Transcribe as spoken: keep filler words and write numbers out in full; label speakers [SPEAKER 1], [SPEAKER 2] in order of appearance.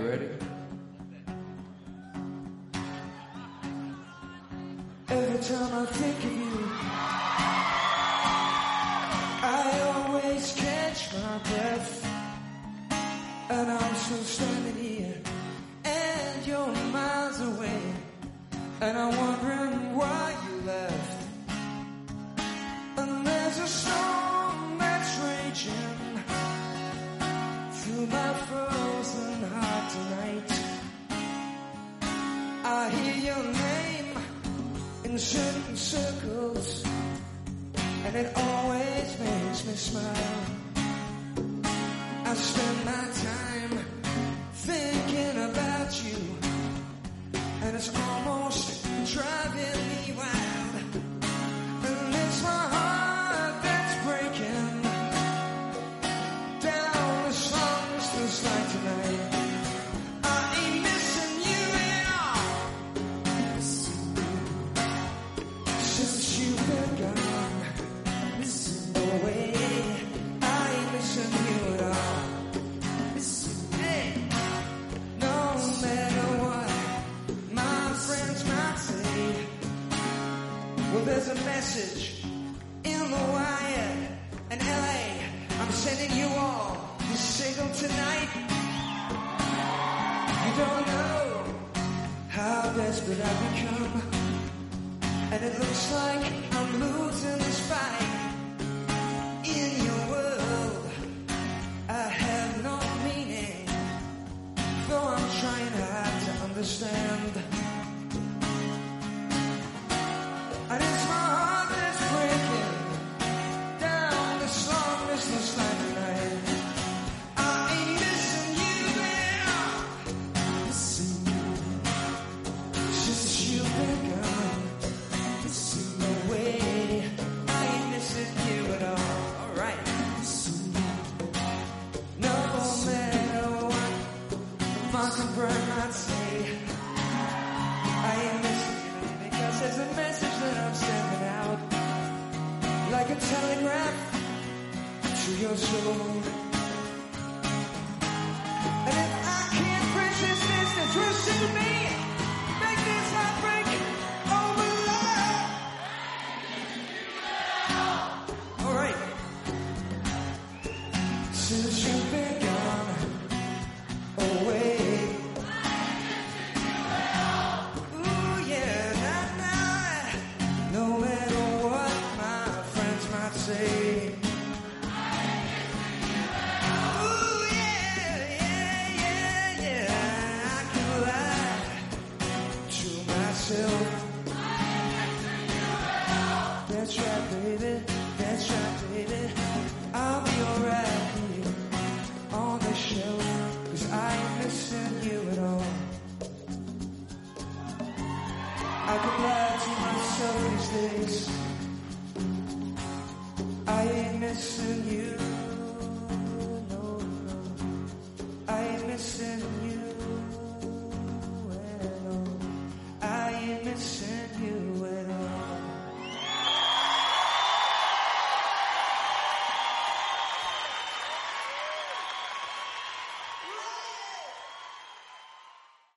[SPEAKER 1] you ready? Every time I think of you, I always catch my breath, and I'm still standing here, and you're miles away, and I'm wondering why you left. And there's a storm that's raging through my frozen heart tonight. I hear your name in certain circles, and it always makes me smile. I spend my time thinking about you, and it's almost driving me wild. And it's my heart that's breaking down the songs this night tonight. I ain't missing you at all since you've been gone away. I ain't missing you at all. Hey, no matter what my friends might say, well, there's a message in the wire in L A. I'm sending you all this single tonight. You don't know how desperate I've become, and it looks like I'm losing this fight. In your world, I have no meaning, though I'm trying hard to understand. And it's my heart that's breaking down this long, listless night tonight. I ain't missing you now, since you've been gone away. I ain't missing you at all. All right. No matter what Mockingbird might say, I ain't missing you, because there's a message that I'm sending out, like a telegraph to your soul. And if I can't bridge this distance, will soon me make this heartbreak over love. All right. Since you've been gone away. Ooh, yeah, nah, nah. No matter what my friends might say. Ooh, yeah, yeah, yeah, yeah. I can lie to myself. That's right, baby. That's right, baby. I'll be alright here on the shelf, 'cause I ain't missing you at all. I can lie to myself these days. I ain't missing you.